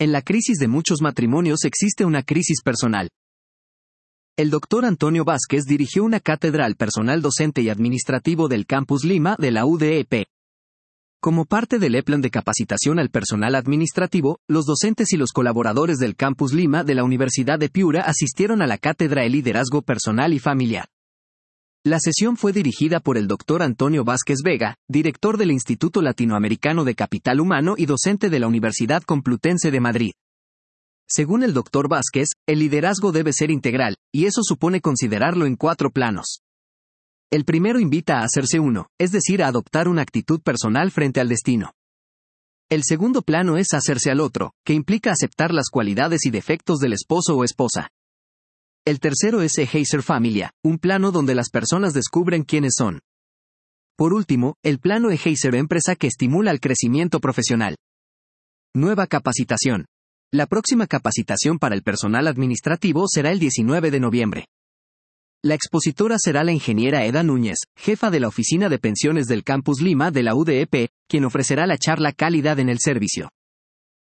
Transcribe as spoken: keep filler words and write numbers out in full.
En la crisis de muchos matrimonios existe una crisis personal. El doctor Antonio Vázquez dirigió una cátedra al personal docente y administrativo del Campus Lima de la U D E P. Como parte del E-Plan de capacitación al personal administrativo, los docentes y los colaboradores del Campus Lima de la Universidad de Piura asistieron a la cátedra de liderazgo personal y familiar. La sesión fue dirigida por el doctor Antonio Vázquez Vega, director del Instituto Latinoamericano de Capital Humano y docente de la Universidad Complutense de Madrid. Según el doctor Vázquez, el liderazgo debe ser integral, y eso supone considerarlo en cuatro planos. El primero invita a hacerse uno, es decir, a adoptar una actitud personal frente al destino. El segundo plano es hacerse al otro, que implica aceptar las cualidades y defectos del esposo o esposa. El tercero es Ejercer Familia, un plano donde las personas descubren quiénes son. Por último, el plano Ejercer Empresa que estimula el crecimiento profesional. Nueva capacitación. La próxima capacitación para el personal administrativo será el diecinueve de noviembre. La expositora será la ingeniera Eda Núñez, jefa de la Oficina de Pensiones del Campus Lima de la U D E P, quien ofrecerá la charla Calidad en el Servicio.